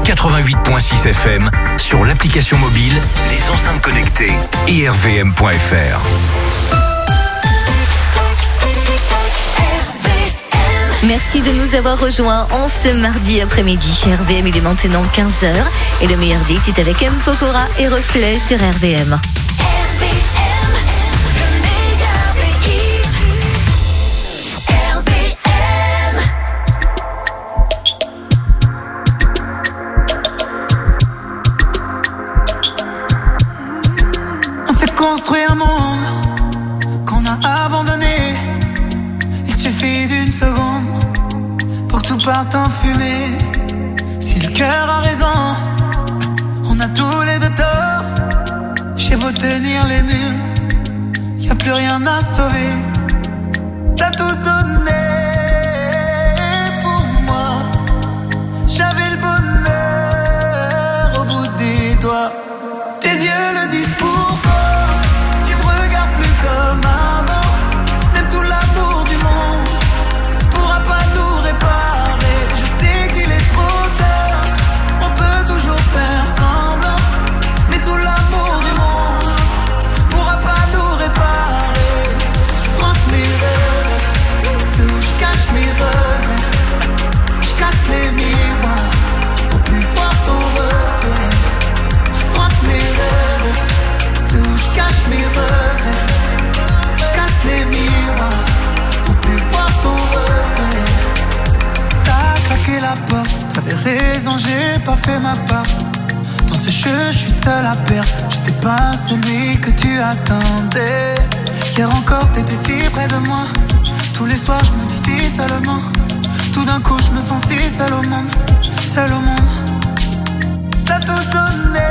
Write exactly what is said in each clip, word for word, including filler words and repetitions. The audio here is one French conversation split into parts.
quatre-vingt-huit virgule six F M, sur l'application mobile, les enceintes connectées et r v m point f r. Merci de nous avoir rejoints en ce mardi après-midi. R V M, il est maintenant quinze heures et le meilleur date est avec M. Pokora et Reflet sur R V M. R V M, le meilleur des hits. R V M. On s'est construit un monde qu'on a abandonné. Il suffit d'une seconde pour que tout parte en fumée. Si le cœur a raison, on a tous les deux tort. J'ai beau tenir les murs, y'a plus rien à sauver. T'as tout donné pour moi. J'avais le bonheur au bout des doigts. Tes yeux le disent pourquoi. Tu me regardes plus comme avant. Même tout l'amour du monde pourra pas nous réparer. Je sais qu'il est trop tard, on peut toujours faire semblant. Mais tout l'amour du monde pourra pas nous réparer. Je fronce mes rêves, c'est où je cache mes regrets. Je casse les miroirs pour plus voir ton reflet. Je fronce mes rêves, c'est où je cache mes regrets. Je casse les miroirs pour plus voir ton reflet. T'as claqué la porte, t'avais raison, j'ai pas fait ma part. Dans ce jeu, je suis seul à perdre. J'étais pas celui que tu attendais. Hier encore, t'étais si près de moi. Tous les soirs, je me dis si seulement. Tout d'un coup, je me sens si seul au monde. Seul au monde. T'as tout donné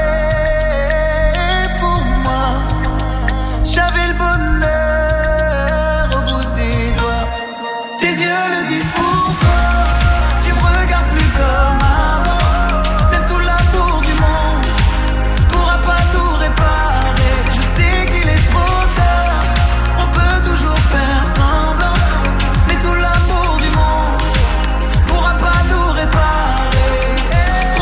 pour moi. J'avais le bonheur au bout des doigts. Tes yeux le disent pourquoi. Tu me regardes plus comme avant. Même tout l'amour du monde pourra pas nous réparer. Je sais qu'il est trop tard, on peut toujours faire semblant. Mais tout l'amour du monde pourra pas nous réparer. Je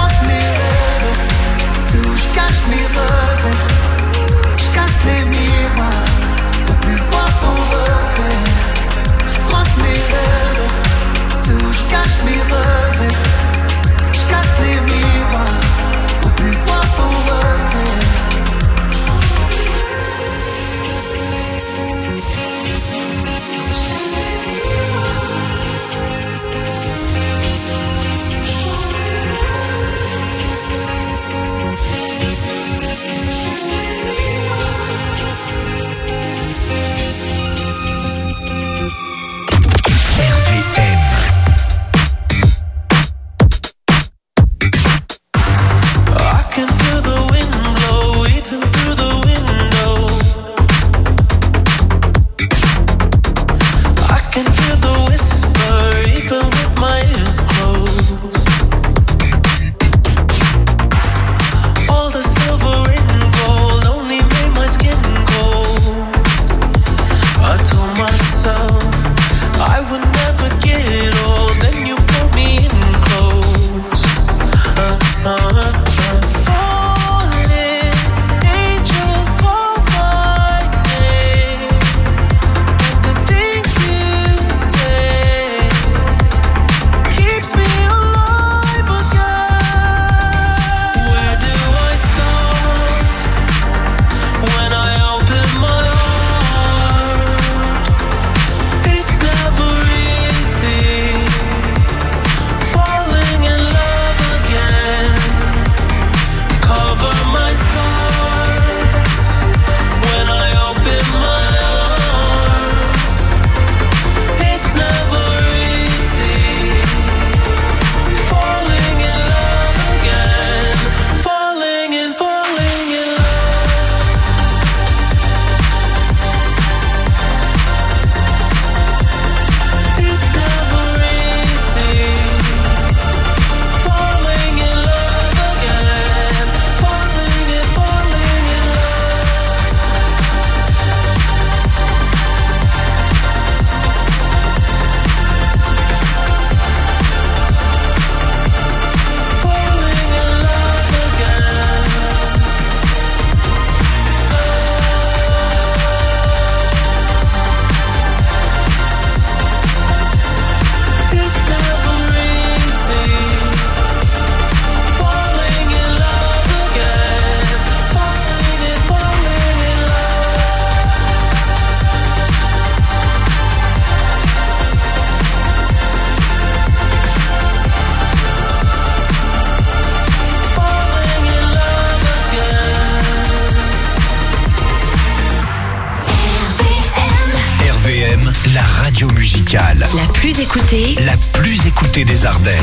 radio musicale. La plus écoutée. La plus écoutée des Ardennes.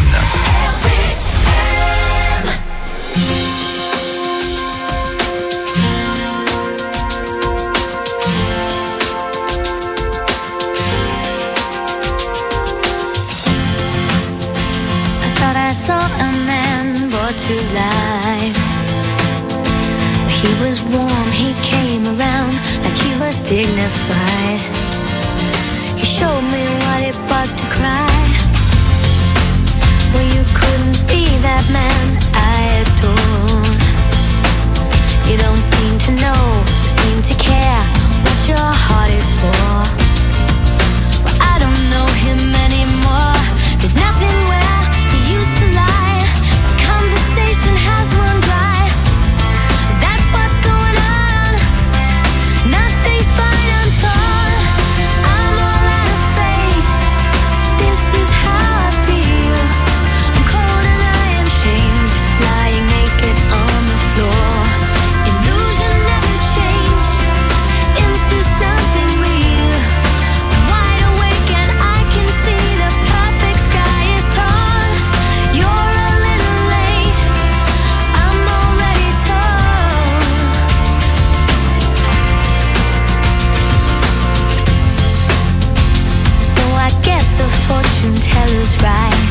I saw a man brought to life. He was warm, he came around like he was dignified. He showed me what it was to cry. Well, you couldn't be that man I adore. You don't seem to know, seem to care what your heart is for. Well, I don't know him anymore. There's nothing where he used to lie. My conversation has run dry. That's what's going on. Nothing's fine, I'm torn. I'm all out of faith. This is how I feel. I'm cold and I am shamed, lying naked on the floor. Illusion never changed into something real. I'm wide awake and I can see the perfect sky is torn. You're a little late, I'm already torn. So I guess the fortune teller's right.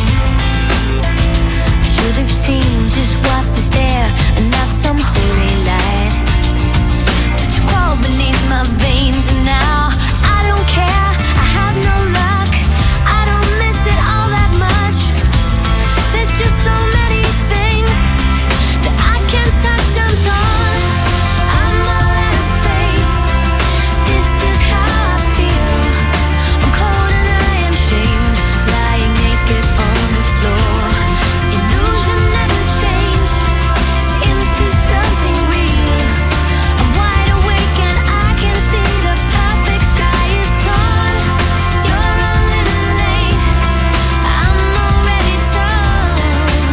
I should have seen just what was there and not some holy light. But you crawl beneath my veins and now I don't care, I have no luck. I don't miss it all that much. There's just so many things that I can't touch, I'm torn. I'm all out of faith. This is how I feel. I'm cold and I am shamed, lying naked on the floor. Illusion never changed into something real. I'm wide awake and I can see the perfect sky is torn. You're a little late, I'm already torn.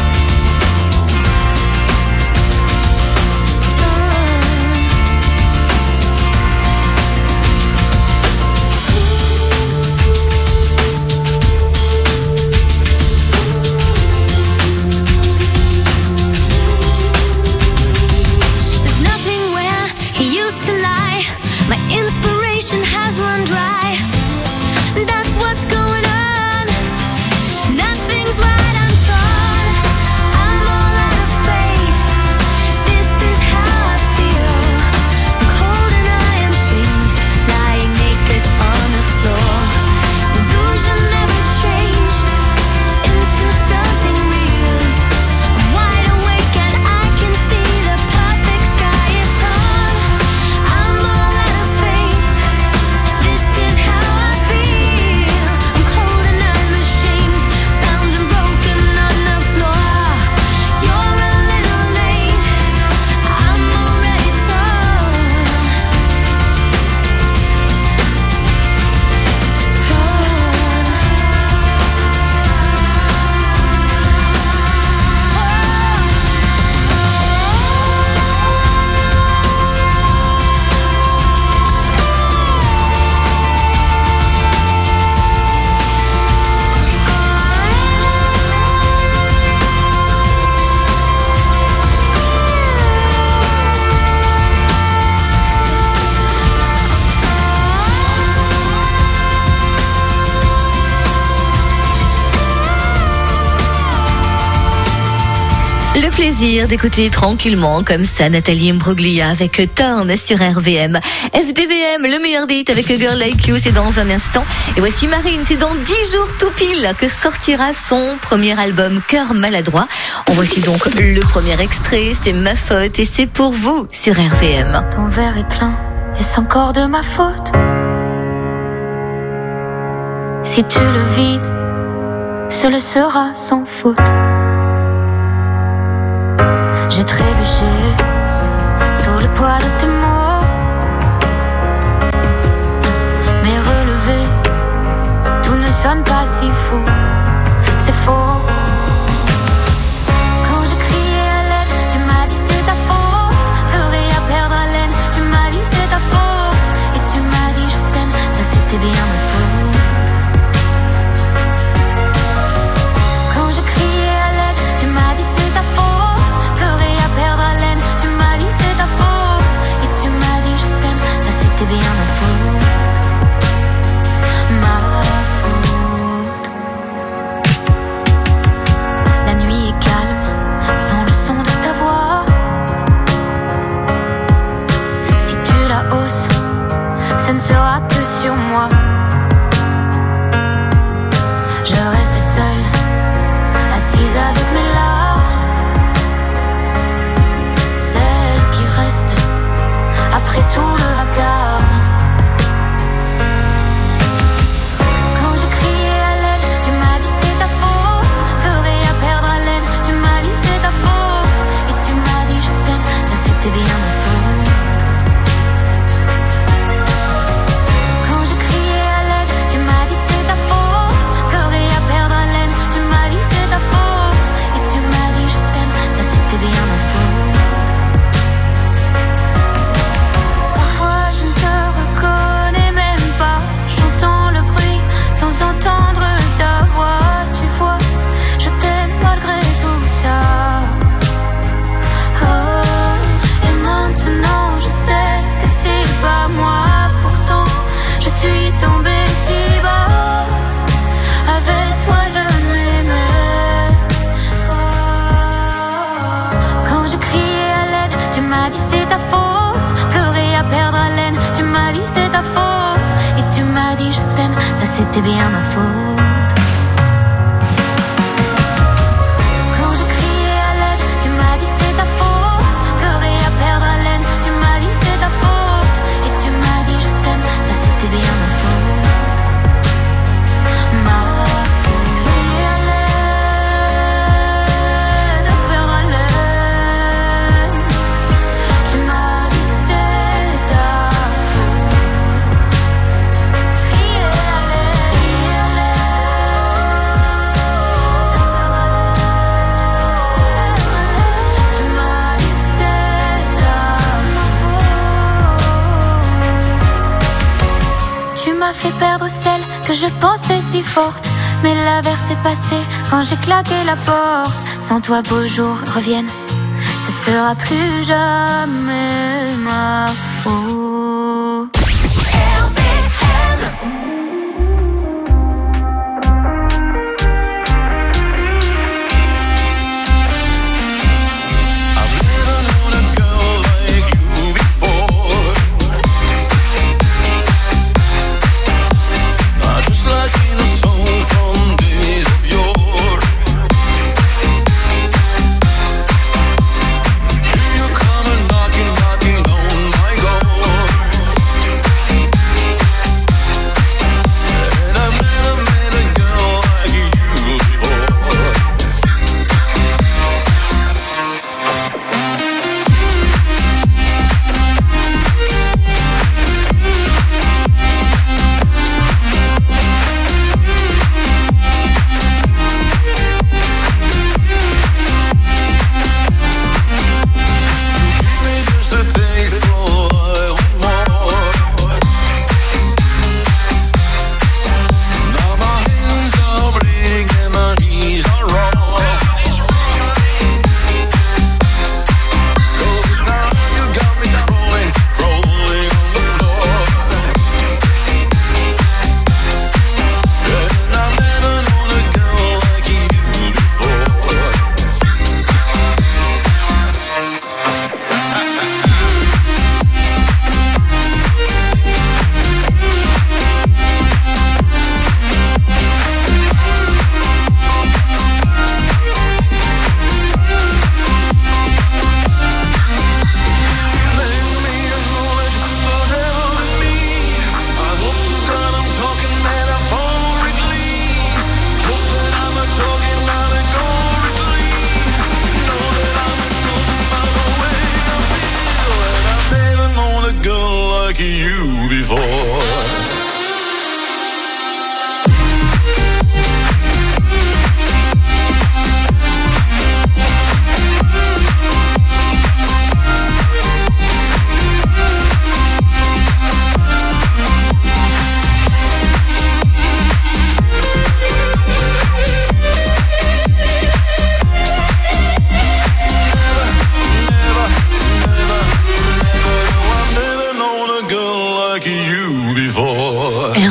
There's nothing where he used to lie. My inspiration has run dry. That's what's going on. Nothing's right, I'm torn. I'm all out of faith. This is how I feel. I'm cold and I am shamed, lying naked on the floor. Illusion never changed into something real. I'm wide awake and I can see the perfect sky is torn. I'm all out of faith. This is how I feel. I'm cold and I'm ashamed, bound and broken on the floor. You're a little late, I'm already torn. Le plaisir d'écouter tranquillement comme ça Nathalie Imbruglia avec Turn sur R V M. F D V M, le meilleur date avec A Girl Like You, c'est dans un instant. Et voici Marine, c'est dans dix jours tout pile que sortira son premier album Cœur maladroit. On voici donc le premier extrait, c'est Ma faute et c'est pour vous sur R V M. Ton verre est plein, est-ce encore de ma faute? Si tu le vides, ce le sera sans faute. J'ai trébuché sous le poids de tes mots, mais relevé, tout ne sonne pas si faux. C'est faux. Quand je criais à l'aide, tu m'as dit c'est ta faute. Ferais à perdre haleine, tu m'as dit c'est ta faute. Et tu m'as dit je t'aime, ça c'était bien ma faute. sur moi. Je reste seule, assise avec mes larmes, celle qui reste après tout le vacarme. Quand je criais à l'aide, tu m'as dit c'est ta faute. Pleurer à perdre haleine, tu m'as dit c'est ta faute. Et tu m'as dit je t'aime, ça c'était bien ma faute. Quand je criais à l'aide, tu m'as dit c'est ta faute. Pleurer à perdre haleine, tu m'as dit c'est ta faute. Et tu m'as dit je t'aime, ça c'était bien ma faute. Parfois je ne te reconnais même pas, j'entends le bruit sans entendre ta voix. Tu vois, je t'aime malgré tout ça. Oh, et maintenant je sais que c'est pas moi. Pourtant je suis tombée si bas. Avec toi je m'aimais. Oh. Quand je criais à l'aide, tu m'as dit c'est ta faute. Pleurer à perdre haleine, tu m'as dit c'est ta faute. Et tu m'as dit je t'aime, ça c'était bien ma faute. Quand je criais à l'aide, tu m'as dit c'est ta faute. Pleurer à perdre haleine, tu m'as dit c'est ta faute. Et tu m'as dit je t'aime, ça c'était bien ma faute. Ma faute. Crier à l'aide, à perdre haleine, tu m'as dit c'est ta faute. Crier à l'aide, crier à l'aide, tu m'as dit c'est ta faute. Tu m'as fait perdre celle que je pensais si forte, mais l'averse est passée quand j'ai claqué la porte. Sans toi beaux jours reviennent, ce sera plus jamais ma faute. Knocking, knocking on my door.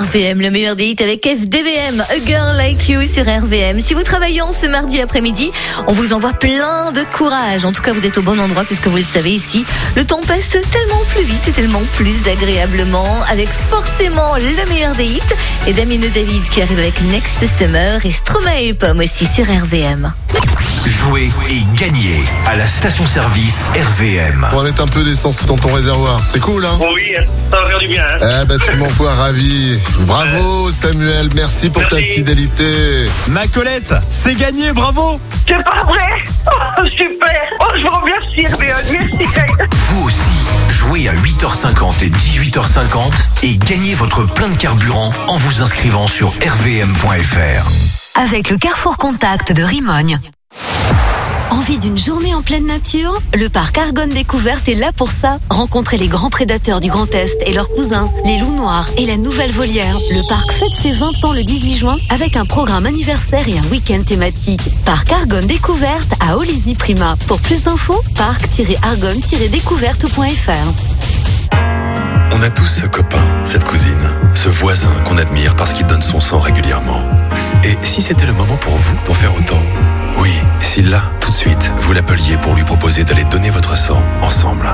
V M, le meilleur des hits avec F D V M, A Girl Like You sur R V M. Si vous travaillez en ce mardi après-midi, on vous envoie plein de courage. En tout cas, vous êtes au bon endroit puisque vous le savez ici, le temps passe tellement plus vite et tellement plus agréablement avec forcément le meilleur des hits et Damien David qui arrive avec Next Summer et Stromae et Pomme aussi sur R V M. Jouez et gagnez à la station-service R V M. On va mettre un peu d'essence dans ton réservoir. C'est cool, hein? Oui, ça va faire du bien. Hein. Eh ben, tu m'envoies ravi. Bravo, Samuel. Merci pour Merci. ta fidélité. Ma Colette, c'est gagné, bravo. C'est pas vrai. Oh, super. Oh, je vous remercie, R V M. Merci. Vous aussi, jouez à huit heures cinquante et dix-huit heures cinquante et gagnez votre plein de carburant en vous inscrivant sur r v m point f r. Avec le Carrefour Contact de Rimogne. Envie d'une journée en pleine nature? Le parc Argonne Découverte est là pour ça. Rencontrez les grands prédateurs du Grand Est et leurs cousins, les loups noirs et la nouvelle volière. Le parc fête ses vingt ans le dix-huit juin avec un programme anniversaire et un week-end thématique. Parc Argonne Découverte à Olizy-Prima. Pour plus d'infos, parc tiret argonne tiret découverte point f r. On a tous ce copain, cette cousine, ce voisin qu'on admire parce qu'il donne son sang régulièrement. Et si c'était le moment pour vous d'en faire autant? Oui, si là, tout de suite, vous l'appeliez pour lui proposer d'aller donner votre sang ensemble.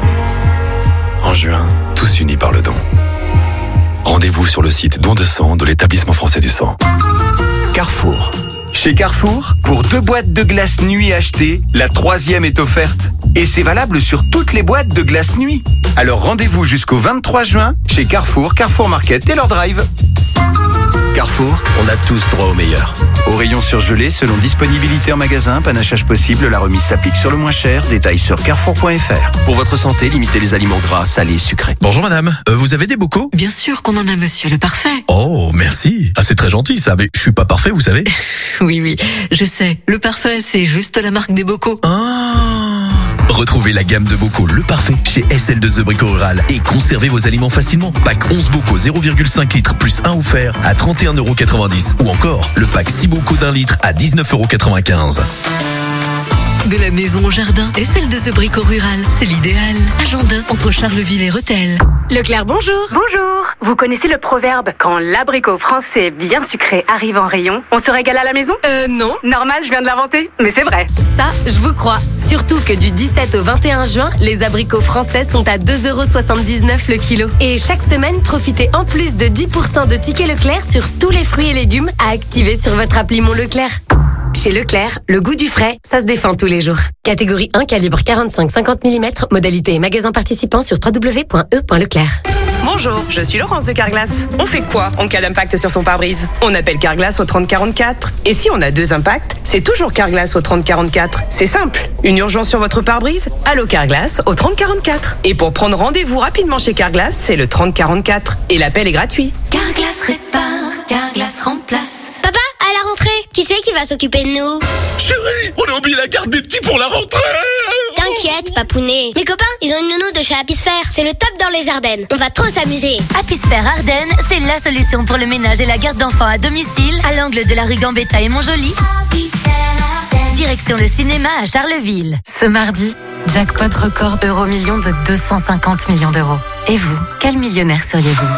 En juin, tous unis par le don. Rendez-vous sur le site don de sang de l'établissement français du sang. Carrefour. Chez Carrefour, pour deux boîtes de glace nuit achetées, la troisième est offerte. Et c'est valable sur toutes les boîtes de glace nuit. Alors rendez-vous jusqu'au vingt-trois juin chez Carrefour, Carrefour Market, Taylor Drive. Carrefour, on a tous droit au meilleur. Au rayon surgelé, selon disponibilité en magasin, panachage possible, la remise s'applique sur le moins cher. Détails sur carrefour point f r. Pour votre santé, limitez les aliments gras, salés, sucrés. Bonjour madame, euh, vous avez des bocaux? Bien sûr qu'on en a, monsieur, le parfait. Oh, merci. Ah, c'est très gentil ça, mais je suis pas parfait, vous savez. Oui, oui, je sais. Le parfait, c'est juste la marque des bocaux. Ah. Retrouvez la gamme de bocaux Le Parfait chez S L deux E Brico Rural et conservez vos aliments facilement. Pack onze bocaux zéro virgule cinq litres plus un offert à trente et un euros quatre-vingt-dix ou encore le pack six bocaux d'un litre à dix-neuf euros quatre-vingt-quinze. De la maison au jardin, S L deux E Brico Rural, c'est l'idéal. Agendin entre Charleville et Rethel. Leclerc, bonjour. Bonjour. Vous connaissez le proverbe « Quand l'abricot français bien sucré arrive en rayon, on se régale à la maison » Euh, non. Normal, je viens de l'inventer, mais c'est vrai. Ça, je vous crois. Surtout que du dix-sept au vingt et un juin, les abricots français sont à deux euros soixante-dix-neuf le kilo. Et chaque semaine, profitez en plus de dix pour cent de tickets Leclerc sur tous les fruits et légumes à activer sur votre appli Mon Leclerc. Chez Leclerc, le goût du frais, ça se défend tous les jours. Catégorie un, calibre quarante-cinq à cinquante millimètres, modalité et magasin participant sur w w w point e point leclerc. Bonjour, je suis Laurence de Carglass. On fait quoi en cas d'impact sur son pare-brise? On appelle Carglass au trente quarante-quatre. Et si on a deux impacts, c'est toujours Carglass au trente quarante-quatre. C'est simple. Une urgence sur votre pare-brise? Allô Carglass au trente quarante-quatre. Et pour prendre rendez-vous rapidement chez Carglass, c'est le trente quarante-quatre. Et l'appel est gratuit. Carglass répare, Carglass remplace. Papa, à la rentrée, qui c'est qui va s'occuper de nous? Chérie, on a oublié la garde des petits pour la rentrée. T'inquiète, papounet. Mes copains, ils ont une nounou de chez Apisfer. C'est le top dans les Ardennes. On va trop s'amuser. Apisfer Ardennes, c'est la solution pour le ménage et la garde d'enfants à domicile, à l'angle de la rue Gambetta et Montjoly. Direction le cinéma à Charleville. Ce mardi, jackpot record euro million de deux cent cinquante millions d'euros. Et vous, quel millionnaire seriez-vous?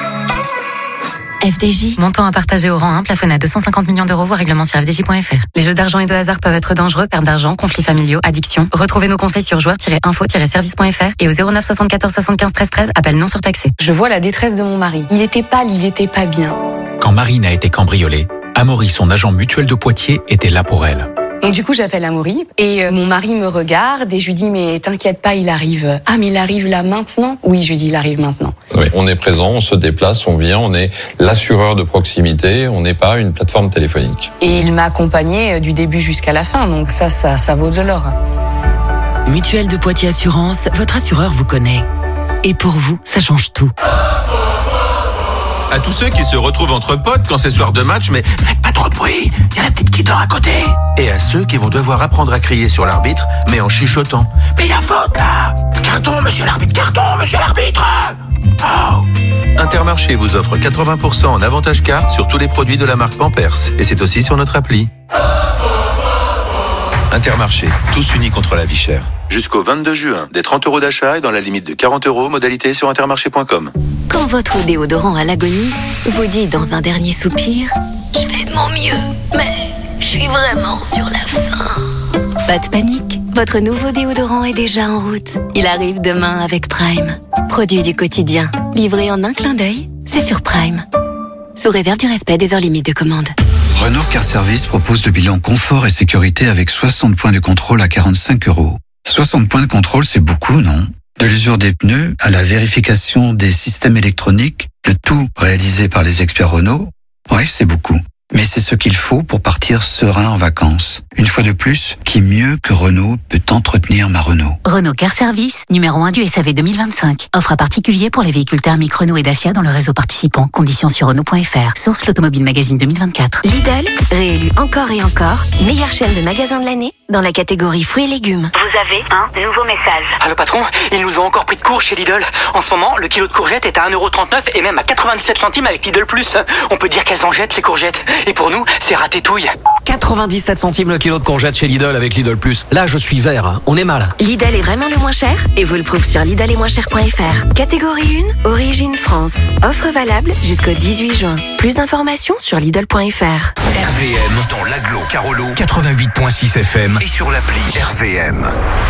F D J, montant à partager au rang un, plafonné à deux cent cinquante millions d'euros, voire règlement sur f d j point f r. Les jeux d'argent et de hasard peuvent être dangereux, perte d'argent, conflits familiaux, addiction. Retrouvez nos conseils sur joueurs tiret info tiret service point f r et au zéro neuf soixante-quatorze soixante-quinze treize treize, appel non surtaxé. Je vois la détresse de mon mari. Il était pâle, il était pas bien. Quand Marine a été cambriolée, Amaury, son agent mutuel de Poitiers, était là pour elle. Donc du coup, j'appelle Amaury et euh, mon mari me regarde et je lui dis mais t'inquiète pas, il arrive. Ah mais il arrive là maintenant? Oui, je lui dis il arrive maintenant. Oui, on est présent, on se déplace, on vient, on est l'assureur de proximité, on n'est pas une plateforme téléphonique. Et il m'a accompagné du début jusqu'à la fin, donc ça, ça, ça vaut de l'or. Mutuelle de Poitiers Assurance, votre assureur vous connaît. Et pour vous, ça change tout. À tous ceux qui se retrouvent entre potes quand c'est soir de match, mais faites pas trop de bruit, il y a la petite qui dort à côté. Et à ceux qui vont devoir apprendre à crier sur l'arbitre, mais en chuchotant. Mais il y a faute là! Carton, monsieur l'arbitre, carton, monsieur l'arbitre! Oh. Intermarché vous offre quatre-vingts pour cent en avantage carte sur tous les produits de la marque Pampers. Et c'est aussi sur notre appli. Intermarché, tous unis contre la vie chère. Jusqu'au vingt-deux juin, des trente euros d'achat et dans la limite de quarante euros, modalité sur intermarché point com. Quand votre déodorant à l'agonie vous dit dans un dernier soupir « Je fais de mon mieux, mais je suis vraiment sur la fin ». Pas de panique, votre nouveau déodorant est déjà en route. Il arrive demain avec Prime. Produit du quotidien, livré en un clin d'œil, c'est sur Prime. Sous réserve du respect des heures limites de commande. Renault Car Service propose le bilan confort et sécurité avec soixante points de contrôle à quarante-cinq euros. soixante points de contrôle, c'est beaucoup, non? De l'usure des pneus à la vérification des systèmes électroniques, le tout réalisé par les experts Renault. Ouais, c'est beaucoup. Mais c'est ce qu'il faut pour partir serein en vacances. Une fois de plus, qui mieux que Renault peut entretenir ma Renault? Renault Car Service, numéro un du S A V deux mille vingt-cinq. Offre à particulier pour les véhicules thermiques Renault et Dacia dans le réseau participant. Conditions sur Renault point F R. Source l'Automobile Magazine deux mille vingt-quatre. Lidl, réélu encore et encore, meilleure chaîne de magasins de l'année dans la catégorie fruits et légumes. Vous avez un nouveau message. Ah, le patron, ils nous ont encore pris de court chez Lidl. En ce moment, le kilo de courgettes est à un euro trente-neuf et même à quatre-vingt-dix-sept centimes avec Lidl Plus. On peut dire qu'elles en jettent, ces courgettes. Et pour nous, c'est ratétouille. quatre-vingt-dix-sept centimes le kilo de courgettes chez Lidl avec Lidl Plus. Là, je suis vert, hein. On est mal. Lidl est vraiment le moins cher et vous le prouve sur Lidl et moins cher point F R. Catégorie un, origine France. Offre valable jusqu'au dix-huit juin. Plus d'informations sur Lidl point F R. R V M dans l'agglo Carolo quatre-vingt-huit point six F M et sur l'appli R V M.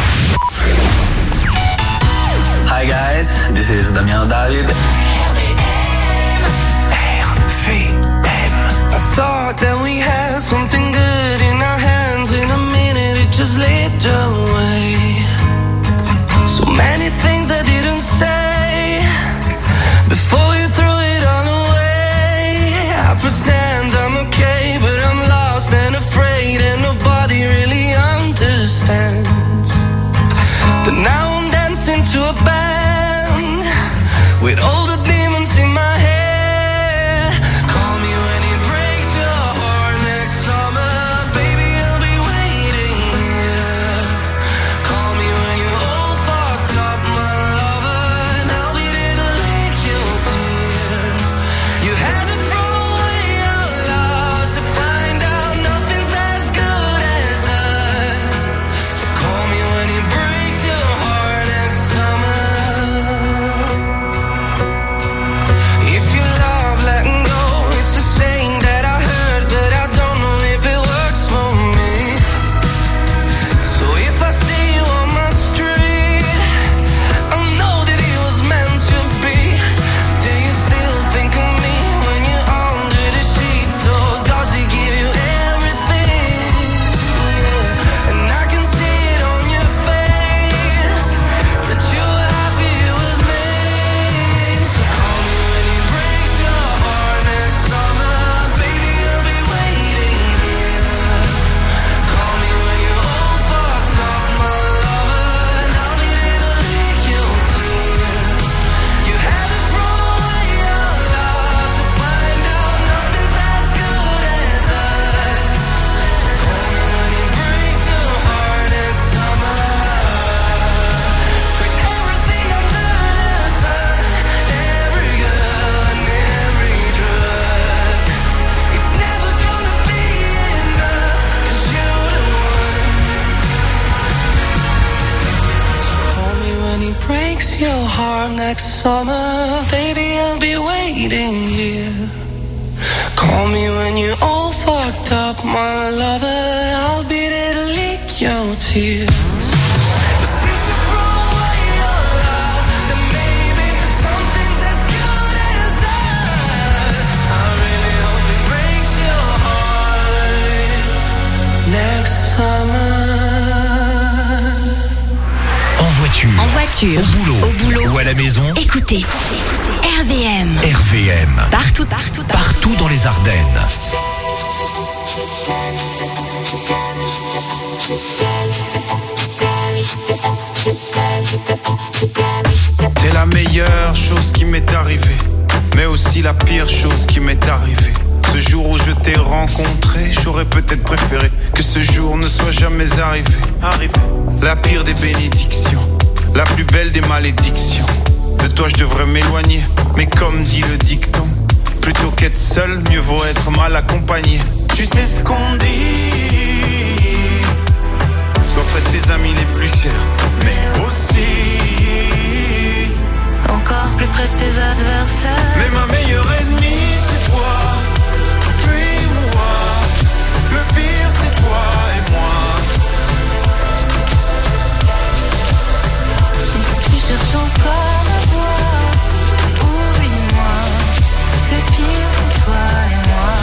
Hi guys, this is Damien David. R V M. I thought that we had something good in our hands. In a minute it just slipped away. So many things I didn't say before you threw it all away. I pretend I'm okay, but I'm lost and afraid, and nobody really understands. But now I'm dancing to a band with all the demons in my head. Call me when it breaks your heart next summer, baby, I'll be waiting here. Call me when you're all fucked up, my lover, and I'll be there to lick your tears. You had to throw away your love to find out nothing's as good as us. So call me when it breaks your heart next summer. If you love letting go, it's a saying that I heard, but I don't know if it works for me. So if I see you on my street, I know that it was meant to be. Do you still think of me when you're under the sheets? Or does it give you everything? Yeah. And I can see it on your face that you're happy with me. So call me when it breaks your heart next summer, baby, I'll be waiting here. Call me when you're all fucked up, my lover, and I'll be there to lick your tears. You had to throw away your love to find out nothing's as good as us. So call me when it breaks your heart next summer. Put everything under the sun, every girl and every drug. It's never gonna be enough, 'cause you're the one. Call me when he breaks your heart next summer, baby, I'll be waiting here. Call me when you're all fucked up, my lover, I'll be there to lick your tears. But since you threw away your love, then maybe something's as good as us. I really hope it breaks your heart next summer. En voiture, En voiture, au boulot, au boulot, ou à la maison, écoutez, R V M. R V M. Partout, partout, Partout dans les Ardennes. T'es la meilleure chose qui m'est arrivée, mais aussi la pire chose qui m'est arrivée. Ce jour où je t'ai rencontré, j'aurais peut-être préféré que ce jour ne soit jamais arrivé. Arrivé. La pire des bénédictions, la plus belle des malédictions. De toi je devrais m'éloigner, mais comme dit le dicton, plutôt qu'être seul, mieux vaut être mal accompagné. Tu sais ce qu'on dit, sois près de tes amis les plus chers, mais aussi encore plus près de tes adversaires. Mais ma meilleure ennemie c'est toi. Fuis-moi. Le pire c'est toi et moi. Et si tu cherches encore à voir, oublie-moi. Le pire c'est toi et moi.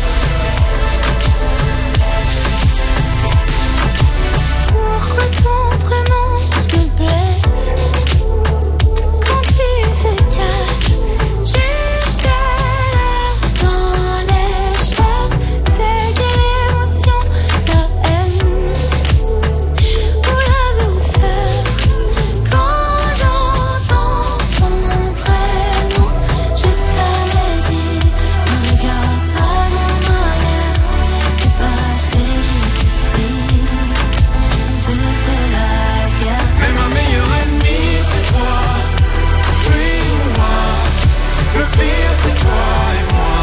Pourquoi ton prénom me blesse quand il se cache juste à l'air dans l'espace? C'est quelle émotion, la haine ou la douceur quand j'entends ton prénom? Je t'avais dit, ne regarde pas en arrière, le passé qui te suit te fait la guerre. Mais ma meilleure ennemie c'est toi. Fuis-moi. Le pire c'est toi et moi.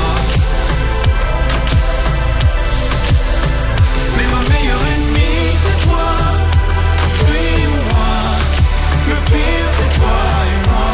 Mais ma meilleure ennemie c'est toi. Fuis-moi. Le pire c'est toi et moi.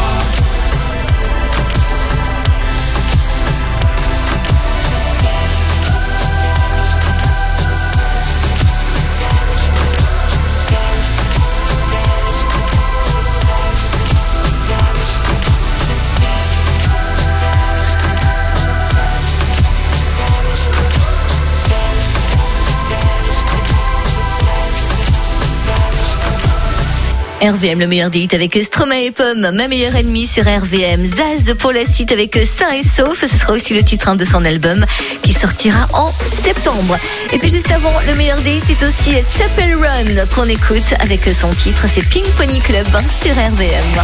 R V M, le meilleur des hits avec Stromae et Pomme, ma meilleure ennemie sur R V M. Zaz pour la suite avec Sain et Sauf. Ce sera aussi le titre de son album qui sortira en septembre. Et puis juste avant, le meilleur des hits, c'est aussi Chapel Run qu'on écoute avec son titre. C'est Pink Pony Club sur R V M.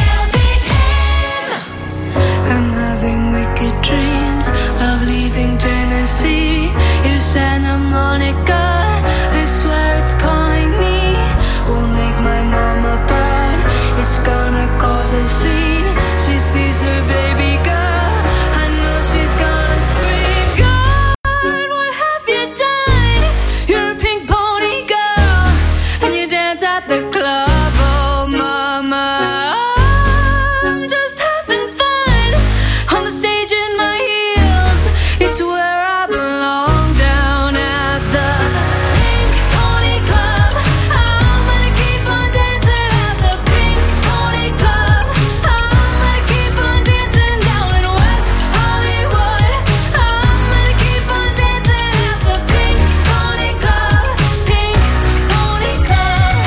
I'm having wicked dreams of leaving Tennessee. You Santa Monica, I swear it's calling me. Won't make my mama proud. It's gonna cause a scene. She sees her baby girl. I know she's gonna scream. God, what have you done? You're a pink pony girl, and you dance at the club. Oh, mama, I'm just having fun on the stage in my heels. It's where I belong, down at the Pink Pony Club. I'm gonna keep on dancing at the Pink Pony Club. I'm gonna keep on dancing down in West Hollywood. I'm gonna keep on dancing at the Pink Pony Club. Pink Pony Club.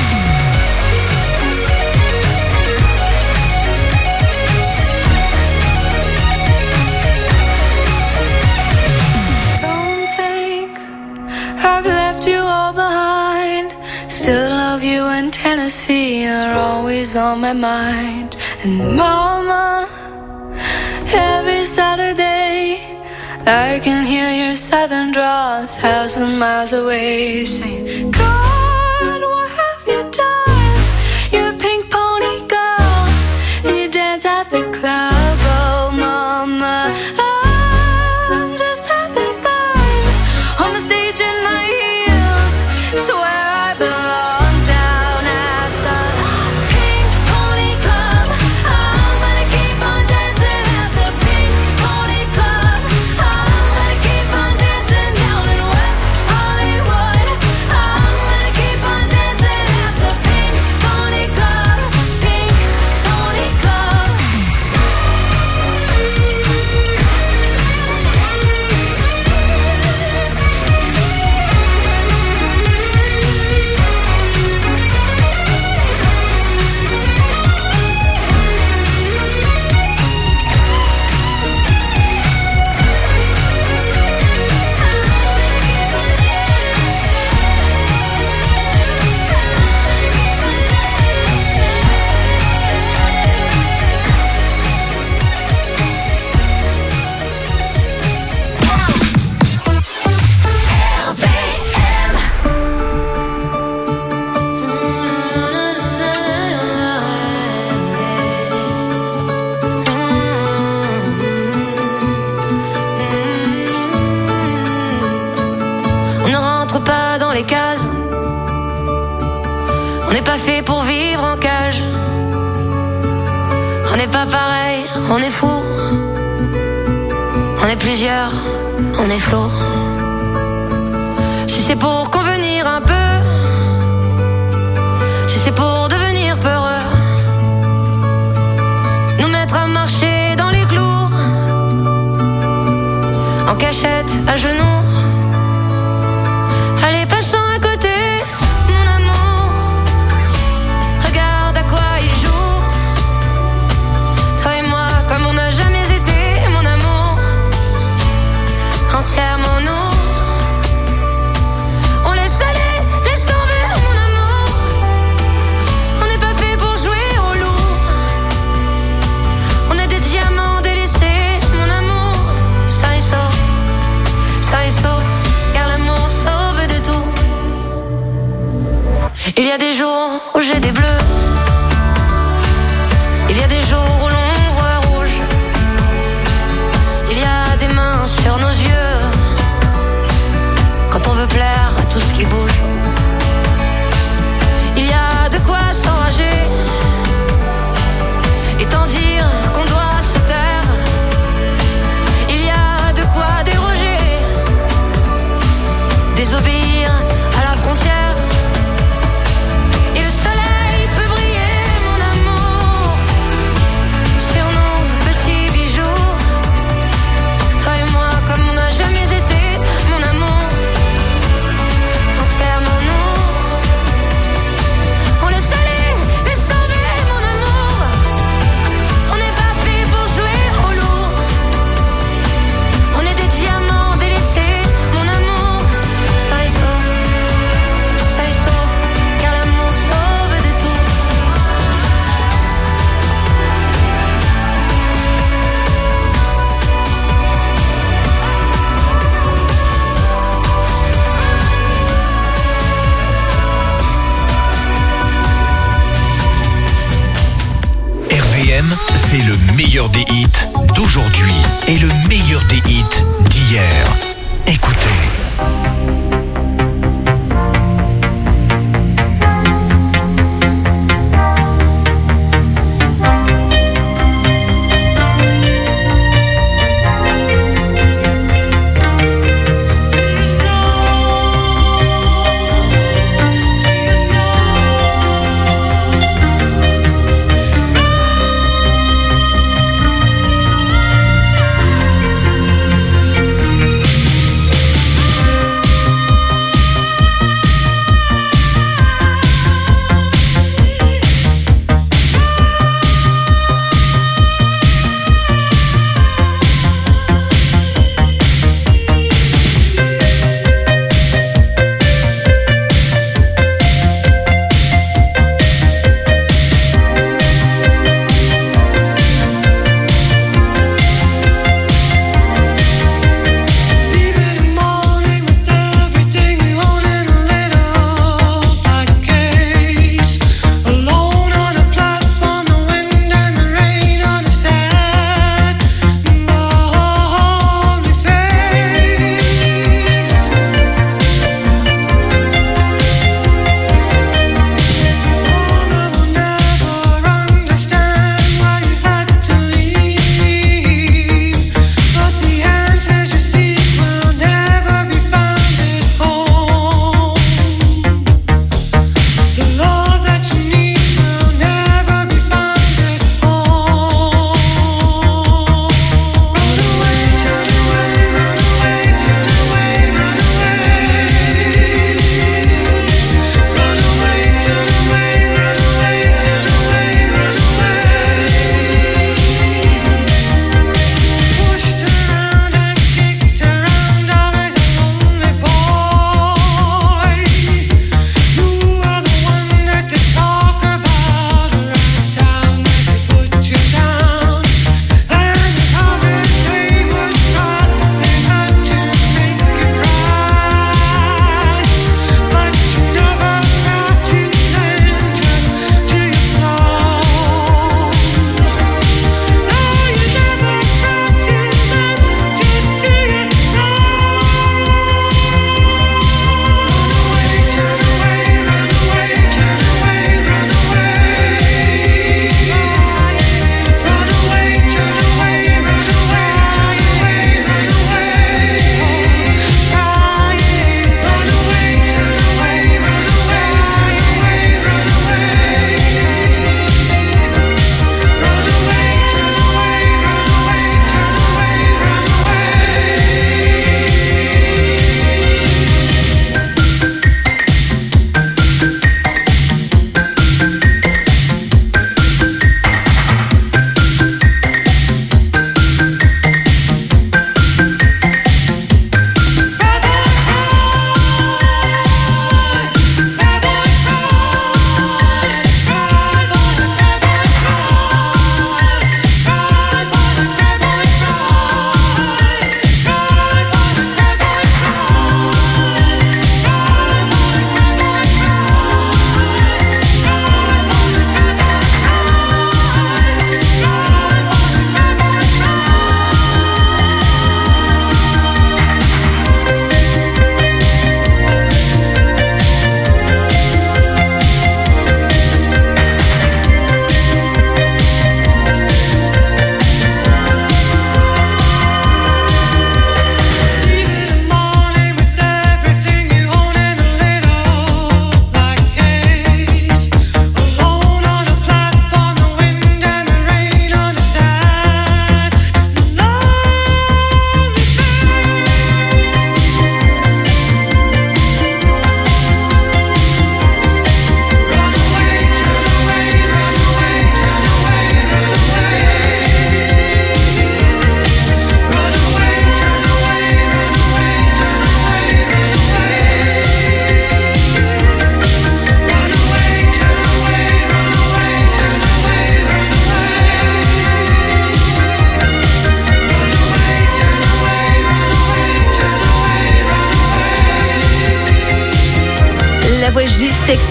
Don't think I've left you all behind. Still love you in Tennessee. You're always on my mind. And mama, every Saturday I can hear your southern drawl a thousand miles away, saying, God, what have you done? You're a pink pony girl, and you dance at the club. Oh, mama, I'm just having fun on the stage in my heels. It's where I belong, down at the Pink Pony Club. I'm gonna keep on dancing at the Pink Pony Club. I'm gonna keep on dancing down in West Hollywood. I'm gonna keep fait pour vivre en cage. On n'est pas pareil, on est fou. On est plusieurs, on est flot. Si c'est pour convenir un peu, si c'est pour devenir peureux, nous mettre à marcher dans les clous, en cachette, à genoux. Allez, passons à côté, mon amour. Regarde à quoi il joue. Toi et moi, comme on n'a jamais été, mon amour. Entièrement nous. On laisse aller, laisse tomber, mon amour. On n'est pas fait pour jouer au loup. On est des diamants délaissés, mon amour. Ça est sauf, ça est sauf, car l'amour sauve de tout. Il y a des jours où j'ai des bleus. Il y a des jours où l'on voit rouge. Il y a des mains sur nos yeux quand on veut plaire à tout ce qui bouge. Il y a de quoi s'enrager et tant dire qu'on doit se taire. Il y a de quoi déroger, désobéir à la frontière. Et le soleil peut briller, mon amour, sur nos petits bijoux. Toi et moi, comme on n'a jamais été, mon amour. Entièrement nous. On laisse aller, laisse tomber, mon amour. On n'est pas fait pour jouer au lourd. On est des diamants délaissés, mon amour. Ça est sauf, ça est sauf, car l'amour sauve de tout. R V M, c'est le meilleur des hits d'aujourd'hui et le meilleur des hits d'hier. Écoutez. Thank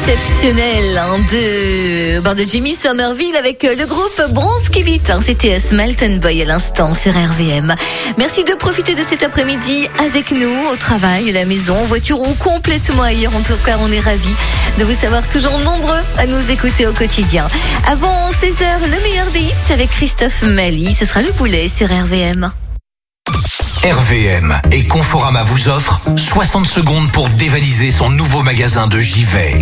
exceptionnel hein, de, ben, de Jimmy Somerville avec le groupe Bronskivit. Hein, C'était Smelt and Boy à l'instant sur R V M. Merci de profiter de cet après-midi avec nous au travail, à la maison, en voiture ou complètement ailleurs. En tout cas, on est ravis de vous savoir toujours nombreux à nous écouter au quotidien. Avant seize heures, le meilleur des hits avec Christophe Mali. Ce sera le boulet sur R V M. R V M et Conforama vous offrent soixante secondes pour dévaliser son nouveau magasin de J'y vais.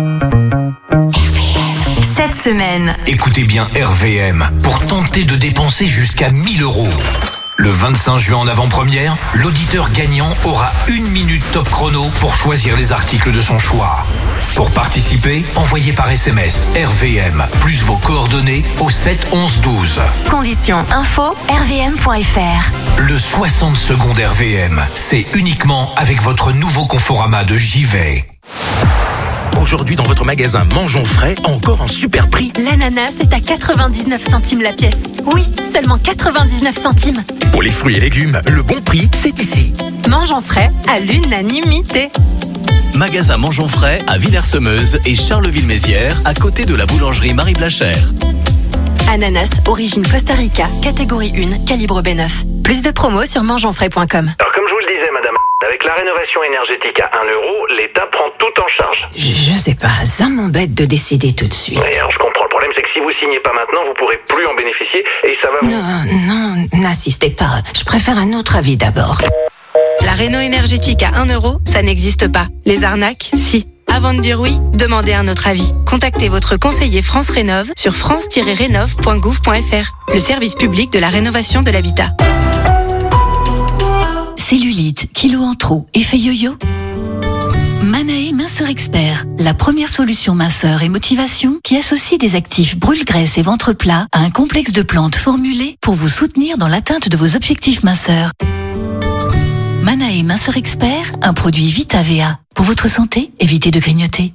Cette semaine, Écoutez bien R V M pour tenter de dépenser jusqu'à mille euros. Le vingt-cinq juin en avant-première, l'auditeur gagnant aura une minute top chrono pour choisir les articles de son choix. Pour participer, envoyez par S M S R V M plus vos coordonnées au sept onze douze. conditions info r v m point f r. Le soixante secondes R V M, c'est uniquement avec votre nouveau Conforama de J'y vais. Aujourd'hui dans votre magasin Mangeons Frais, encore un super prix. L'ananas est à quatre-vingt-dix-neuf centimes la pièce. Oui, seulement quatre-vingt-dix-neuf centimes. Pour les fruits et légumes, le bon prix, c'est ici. Mangeons Frais à l'unanimité. Magasin Mangeons Frais à Villers-Semeuse et Charleville-Mézières, à côté de la boulangerie Marie Blachère. Ananas, origine Costa Rica, catégorie un, calibre B neuf. Plus de promos sur mangeonsfrais point com. Alors comme je vous le disais madame, avec la rénovation énergétique à un euro, l'État prend tout en charge. Je, je sais pas, ça m'embête de décider tout de suite. Oui, alors je comprends. Le problème c'est que si vous signez pas maintenant, vous pourrez plus en bénéficier et ça va vous... Non, non, n'insistez pas. Je préfère un autre avis d'abord. La réno énergétique à un euro, ça n'existe pas. Les arnaques, si. Avant de dire oui, demandez un autre avis. Contactez votre conseiller France Rénov sur france tiret rénov point gouv point f r, le service public de la rénovation de l'habitat. Cellulite, kilos en trop, effet yo-yo? Manae Minceur Expert, la première solution minceur et motivation qui associe des actifs brûle-graisse et ventre plat à un complexe de plantes formulées pour vous soutenir dans l'atteinte de vos objectifs minceurs. Manae Minceur Expert, un produit Vita V A. Pour votre santé, évitez de grignoter.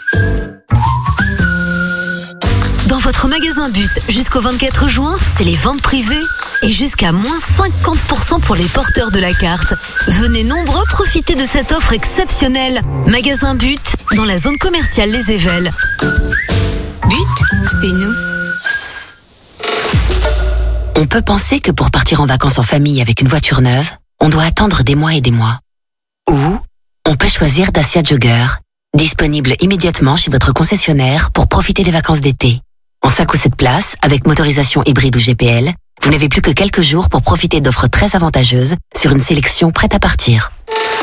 Dans votre magasin But, jusqu'au vingt-quatre juin, c'est les ventes privées. Et jusqu'à moins cinquante pour cent pour les porteurs de la carte. Venez nombreux profiter de cette offre exceptionnelle. Magasin But, dans la zone commerciale Les Évelles. But, c'est nous. On peut penser que pour partir en vacances en famille avec une voiture neuve, on doit attendre des mois et des mois. Ou on peut choisir Dacia Jogger, disponible immédiatement chez votre concessionnaire pour profiter des vacances d'été. En cinq ou sept places, avec motorisation hybride ou G P L, vous n'avez plus que quelques jours pour profiter d'offres très avantageuses sur une sélection prête à partir.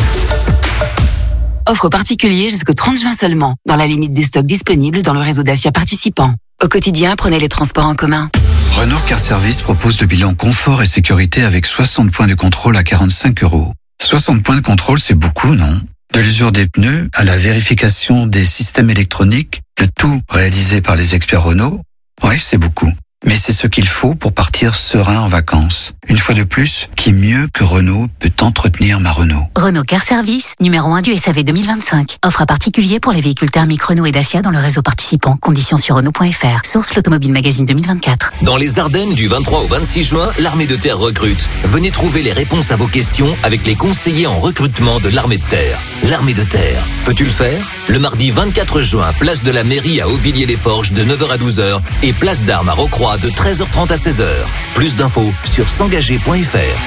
Offre particulière jusqu'au trente juin seulement, dans la limite des stocks disponibles dans le réseau Dacia participant. Au quotidien, prenez les transports en commun. Renault Car Service propose le bilan confort et sécurité avec soixante points de contrôle à quarante-cinq euros. soixante points de contrôle, c'est beaucoup, non? De l'usure des pneus à la vérification des systèmes électroniques, le tout réalisé par les experts Renault. Oui, c'est beaucoup. Mais c'est ce qu'il faut pour partir serein en vacances. Une fois de plus, qui mieux que Renault peut entretenir ma Renault? Renault Car Service, numéro un du S A V deux mille vingt-cinq. Offre à particulier pour les véhicules thermiques Renault et Dacia dans le réseau participant. Conditions sur Renault point f r. Source l'Automobile Magazine deux mille vingt-quatre. Dans les Ardennes, du vingt-trois au vingt-six juin, l'armée de terre recrute. Venez trouver les réponses à vos questions avec les conseillers en recrutement de l'armée de terre. L'armée de terre, peux-tu le faire? Le mardi vingt-quatre juin, place de la mairie à Auvilliers-les-Forges de neuf heures à douze heures et place d'Armes à Rocroi de treize heures trente à seize heures. Plus d'infos sur s'engager point f r.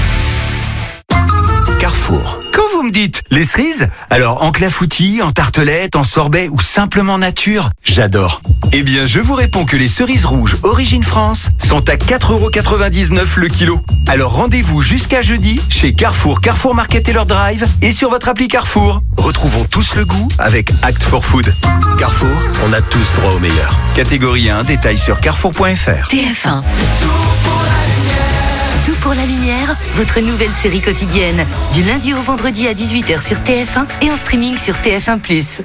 Carrefour. Quand vous me dites les cerises, alors en clafoutis, en tartelette, en sorbet ou simplement nature, j'adore. Eh bien, je vous réponds que les cerises rouges Origine France sont à quatre euros quatre-vingt-dix-neuf le kilo. Alors rendez-vous jusqu'à jeudi chez Carrefour, Carrefour Market Taylor Drive et sur votre appli Carrefour. Retrouvons tous le goût avec Act for Food. Carrefour, on a tous droit au meilleur. Catégorie un, détail sur carrefour point f r. T F un. Tout pour la lumière, votre nouvelle série quotidienne. Du lundi au vendredi à dix-huit heures sur T F un et en streaming sur T F un plus.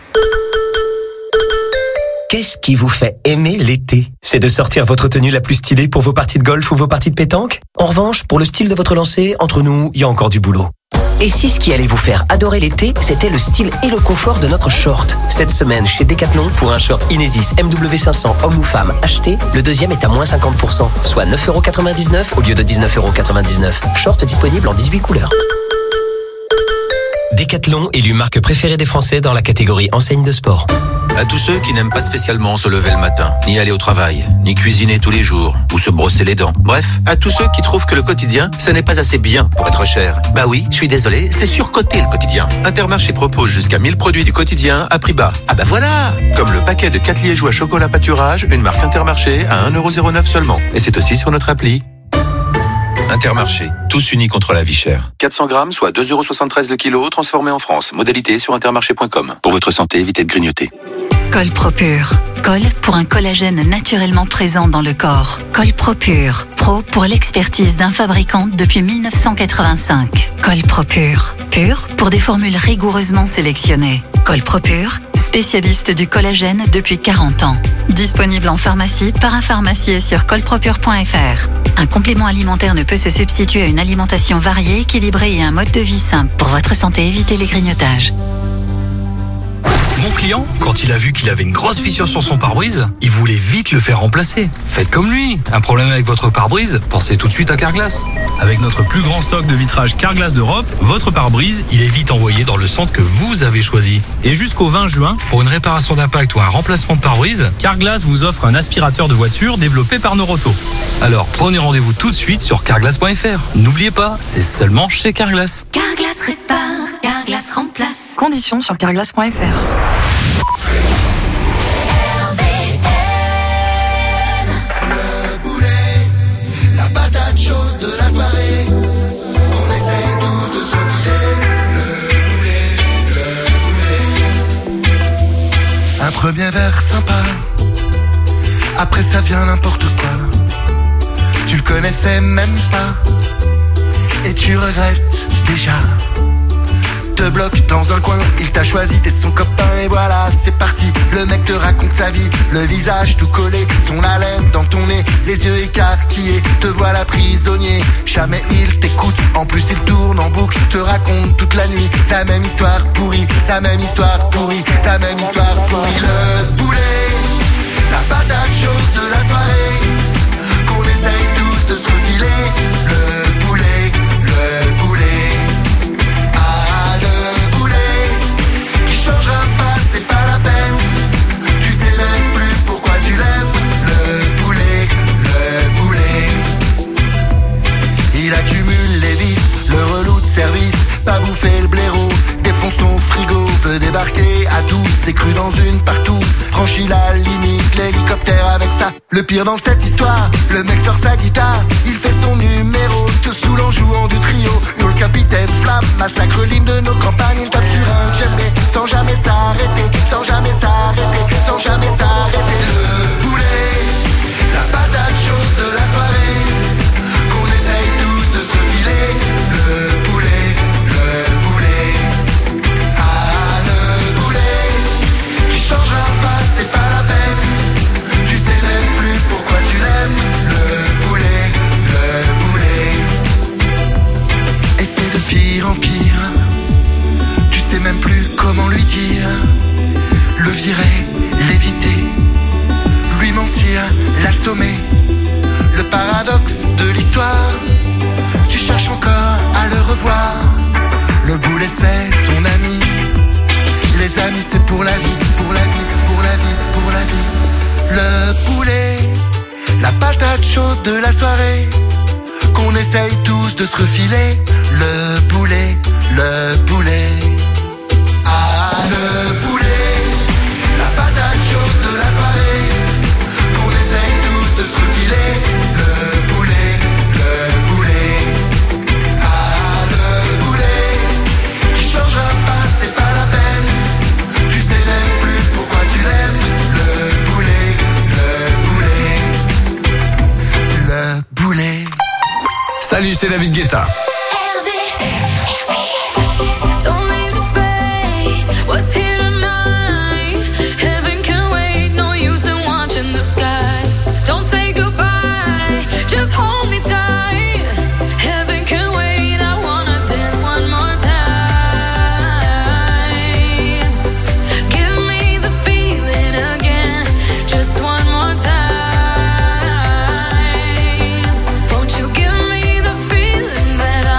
Qu'est-ce qui vous fait aimer l'été? C'est de sortir votre tenue la plus stylée pour vos parties de golf ou vos parties de pétanque? En revanche, pour le style de votre lancer, entre nous, il y a encore du boulot. Et si ce qui allait vous faire adorer l'été, c'était le style et le confort de notre short? Cette semaine, chez Decathlon, pour un short Inesis M W cinq cents homme ou femme acheté, le deuxième est à moins cinquante pour cent, soit neuf euros quatre-vingt-dix-neuf au lieu de dix-neuf euros quatre-vingt-dix-neuf. Short disponible en dix-huit couleurs. Decathlon, élu marque préférée des Français dans la catégorie enseigne de sport. À tous ceux qui n'aiment pas spécialement se lever le matin, ni aller au travail, ni cuisiner tous les jours, ou se brosser les dents. Bref, à tous ceux qui trouvent que le quotidien, ce n'est pas assez bien pour être cher. Bah oui, je suis désolé, c'est surcoté le quotidien. Intermarché propose jusqu'à mille produits du quotidien à prix bas. Ah bah voilà! Comme le paquet de quatre liégeois chocolat pâturage, une marque Intermarché à un euro zéro neuf seulement. Et c'est aussi sur notre appli. Intermarché, tous unis contre la vie chère. quatre cents grammes, soit deux euros soixante-treize le kilo, transformé en France. Modalité sur intermarché point com. Pour votre santé, évitez de grignoter. Colpropure. Col pour un collagène naturellement présent dans le corps. Colpropure. Pro pour l'expertise d'un fabricant depuis mille neuf cent quatre-vingt-cinq. Colpropure. Pur pour des formules rigoureusement sélectionnées. Colpropure, spécialiste du collagène depuis quarante ans. Disponible en pharmacie, parapharmacie et sur colpropure point f r. Un complément alimentaire ne peut se substituer à une alimentation variée, équilibrée et un mode de vie simple. Pour votre santé, évitez les grignotages. Mon client, quand il a vu qu'il avait une grosse fissure sur son pare-brise, il voulait vite le faire remplacer. Faites comme lui. Un problème avec votre pare-brise? Pensez tout de suite à Carglass. Avec notre plus grand stock de vitrage Carglass d'Europe, votre pare-brise, il est vite envoyé dans le centre que vous avez choisi. Et jusqu'au vingt juin, pour une réparation d'impact ou un remplacement de pare-brise, Carglass vous offre un aspirateur de voiture développé par Noroto. Alors prenez rendez-vous tout de suite sur carglass point f r. N'oubliez pas, c'est seulement chez Carglass. Carglass répare, Carglass remplace. Conditions sur carglass point f r. Le boulet, la patate chaude de la soirée. On essaye tous de se filer. Le boulet, le boulet. Un premier verre sympa. Après ça vient n'importe quoi. Tu le connaissais même pas. Et tu regrettes déjà. Te bloque dans un coin, il t'a choisi, t'es son copain et voilà, c'est parti. Le mec te raconte sa vie, le visage tout collé, son haleine dans ton nez, les yeux écarquillés, te voilà prisonnier. Jamais il t'écoute, en plus il tourne en boucle, te raconte toute la nuit la même histoire pourrie, la même histoire pourrie, la même histoire pourrie. Le boulet, la patate chaude de la soirée, qu'on essaye tous de se refiler. Le boulet, le boulet. Changera pas, c'est pas la peine. Tu sais même plus pourquoi tu l'aimes. Le boulet, le boulet. Il accumule les vices, le relou de service. Pas bouffer le blaireau, défonce ton frigo. Peut débarquer à tous, c'est cru dans une partouze. Franchit la limite, l'hélicoptère avec ça. Le pire dans cette histoire, le mec sort sa guitare. Il fait son numéro, te saoule en jouant du trio. Nous le capitaine Flamme, massacre l'hymne de nos campagnes. Il tape sur un djembé, sans jamais s'arrêter. Sans jamais s'arrêter, sans jamais s'arrêter. Le boulet, la patate chaude de la soirée, qu'on essaye tous de se refiler. Le boulet, le boulet. Ah, le boulet, qui changera pas, c'est pas la peine. Tu sais même plus pourquoi tu l'aimes. Le boulet, le boulet. Et c'est de pire en pire. Tu sais même plus comment lui dire. Le virer, l'éviter, lui mentir, l'assommer. Le paradoxe de l'histoire, tu cherches encore à le revoir. Le boulet c'est ton ami. Les amis c'est pour la vie, pour la vie, pour la vie, pour la vie. Le boulet, la patate chaude de la soirée, qu'on essaye tous de se refiler. Le boulet, le boulet. Ah, le boulet, la patate chaude de la soirée, qu'on essaye tous de se refiler. Le boulet, le boulet. Ah, le boulet, qui changera pas, c'est pas la peine. Tu sais même plus pourquoi tu l'aimes. Le boulet, le boulet. Le boulet. Salut, c'est David Guetta. What's here tonight? Heaven can wait, no use in watching the sky. Don't say goodbye, just hold me tight. Heaven can wait, I wanna dance one more time. Give me the feeling again, just one more time. Won't you give me the feeling that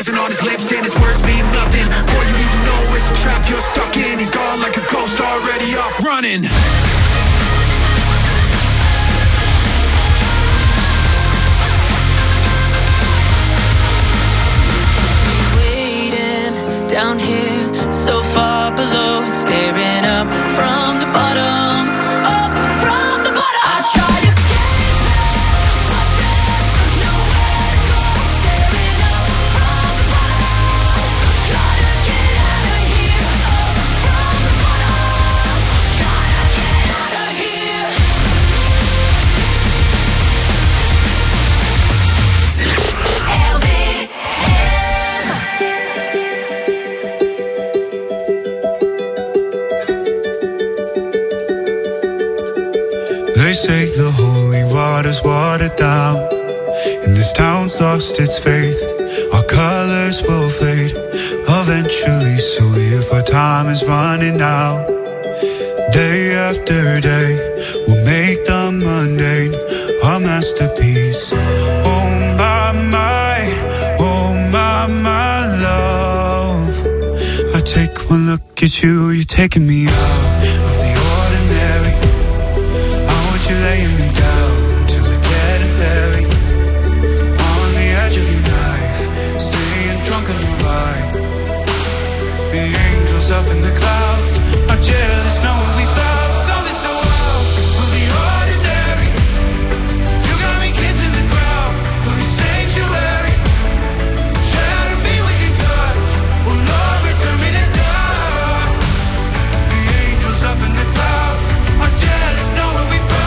poison on his lips and his words mean nothing. Before you even know it's a trap you're stuck in. He's gone like a ghost already off running. Down here, so far below, staring up from the bottom, up from the bottom. I try to escape it, but there's nowhere to go. Staring up from the bottom, gotta get out of here. Up from the bottom, gotta get out of here. L V M. They say the holy water's watered down, and this town's lost its faith. Our colors will fade eventually, so if our time is running out, day after day, we'll make the mundane our masterpiece. Oh my, my, oh my, my love, I take one look at you, you're taking me out of the ordinary. You're laying me down till we're dead and buried on the edge of your knife, staying drunk on your vibe. The angels up in the clouds are jealous knowing we found something so wild of the ordinary. You got me kissing the ground of your sanctuary. Shatter me with your touch, oh Lord, return me to dust. The angels up in the clouds are jealous knowing we found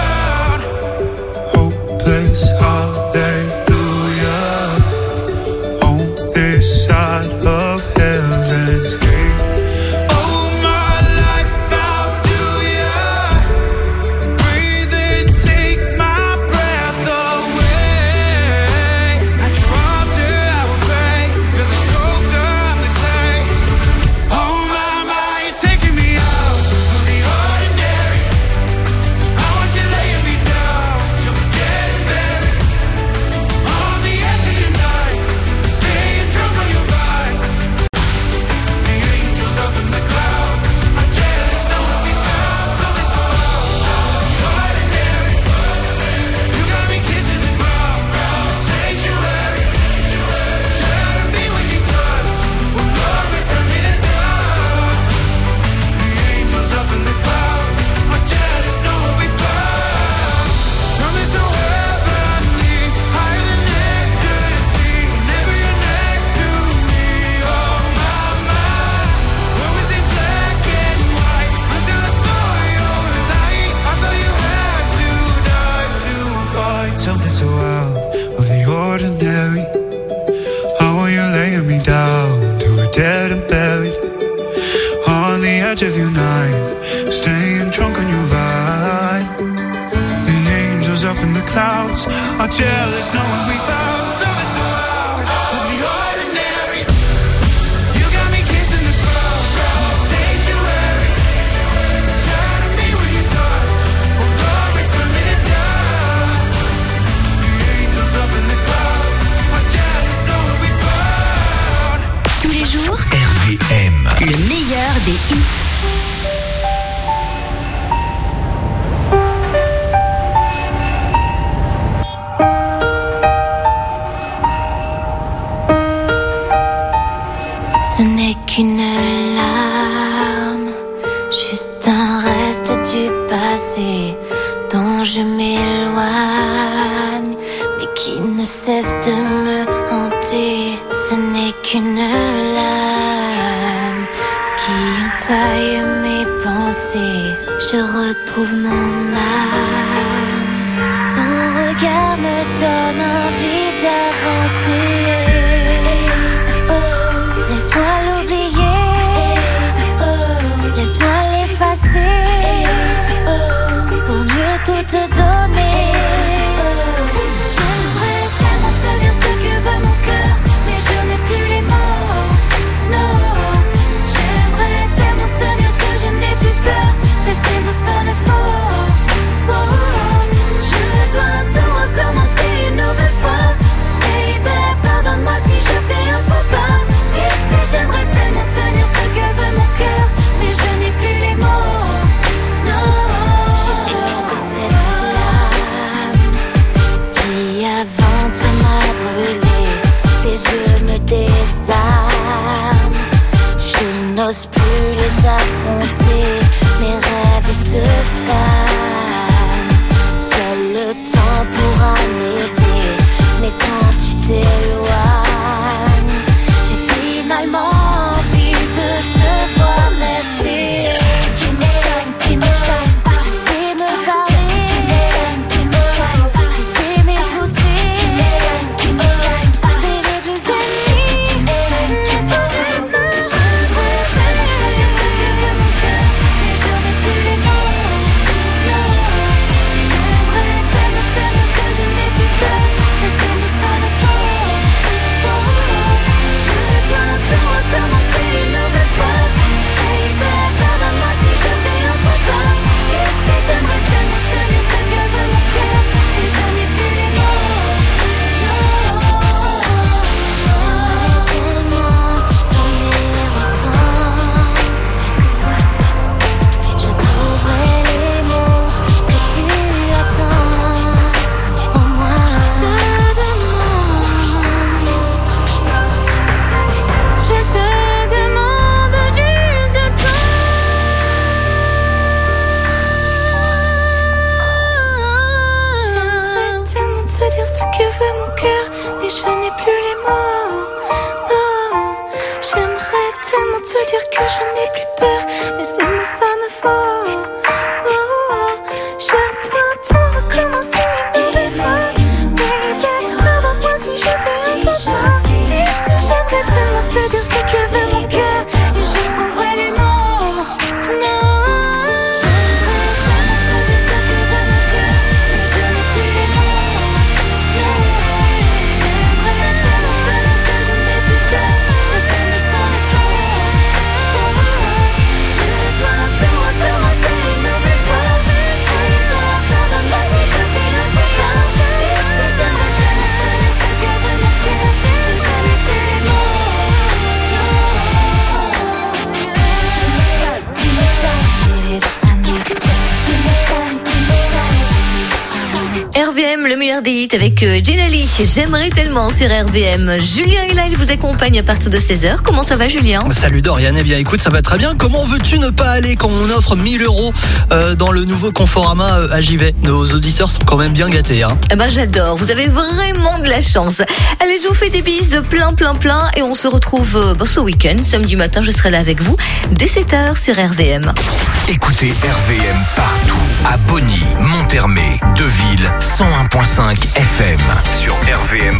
hallelujah on this side of heaven's gate. Oh, my life, how do ya breathe and take my breath away? At your altar I will pray, you're the sculptor, I'm the clay. Oh my, my, you're taking me out of the ordinary. I want you laying me down till we're dead and buried on the edge of your knife, staying drunk on your vibe. The angels up in the clouds are jealous knowing we found something so ordinary. You got me kissing the ground, the sanctuary. Shatter me with your touch, oh Lord, return me to dust. The angels up in the clouds are jealous knowing we found something so heavenly, higher than ecstasy. Whenever you're next to me, oh my, my. What was in black and white until I saw your light? I thought you had to die to find something so out of the ordinary. How are you laying me down till we're dead and buried on the edge of your night, staying drunk on your vibe. The angels up in the clouds are jealous knowing we found something so out of the ordinary. You got me kissing the ground, the sanctuary. Shatter me with your touch, oh Lord, return me to dust. The angels up in the clouds are jealous knowing we found. Tous les jours, R V M. le meilleur des hits. Ce n'est qu'une larme, juste un reste du passé dont je m'éloigne, mais qui ne cesse de me hanter. Ce n'est qu'une lame qui entaille mes pensées. Je retrouve mon âme. Son regard me donne envie d'avancer. Laisse-moi l'oublier, laisse-moi l'effacer, pour mieux tout te donner. J'aimerais tellement te dire ce que veut mon cœur, mais je n'ai plus les mots. Non, j'aimerais tellement te dire que je n'ai plus peur, mais ces mots sonnent faux. Oh, je dois tout recommencer une nouvelle fois, baby. s'éloigne. J'ai finalement envie de te voir rester. Give me time, give me time. Tu sais me parler, give me time. Tu sais m'écouter, give me time, give me time. Mais les plus ennemis, laisse-moi, laisse-moi. J'aimerais tellement dire ce que veut mon cœur, mais je n'ai plus les mots. Non, j'aimerais tellement, tellement que je n'ai plus peur, mais c'est le ça le faux. Oh, je dois tout recommencer une nouvelle fois. Baby, pardonne-moi si je fais un faux pas. Tu sais, j'aimerais tellement te dire ce que veut mon cœur, mais je n'ai plus les mots. Non, j'aimerais tellement donner autant que toi. Je trouverai les mots que tu attends pour moi. Je te demande, je te demande juste de temps. J'aimerais tellement te dire ce que veut mon cœur, mais je n'ai plus les mots. Non, j'aimerais tellement te dire que je n'ai plus peur, mais c'est moi ça ne faut. Oh, oh, je dois tout recommencer une nouvelle fois. Baby, pardonne-moi si je fais un faux pas. Tu sais, j'aimerais tellement te dire ce que veut mon cœur, et je trouverai les mots. Non, j'aimerais tellement te dire ce que veut mon cœur, mais je n'ai plus les mots. Non, j'aimerais tellement te dire que je n'ai plus peur, mais c'est le sang le faux. Oh, je dois tout recommencer une nouvelle fois. Baby, pardonne-moi si je fais un faux pas. Tu sais, j'aimerais tellement te dire ce que veut mon cœur, mais je n'ai plus les mots. R V M, le meilleur des hits avec euh, Jenali. J'aimerais tellement sur R V M. Julien est là, il vous accompagne à partir de seize heures. Comment ça va, Julien? Salut Dorian, eh bien écoute, ça va très bien. Comment veux-tu ne pas aller quand on offre mille euros euh, dans le nouveau Conforama euh, à Givet? Nos auditeurs sont quand même bien gâtés, hein. Eh ben j'adore, vous avez vraiment de la chance. Allez, je vous fais des bises de plein plein plein et on se retrouve euh, bah, ce week-end, samedi matin, je serai là avec vous dès sept heures sur R V M. Écoutez R V M partout, à Bonny, Montermé, Deville, cent un virgule cinq F M sur R V M.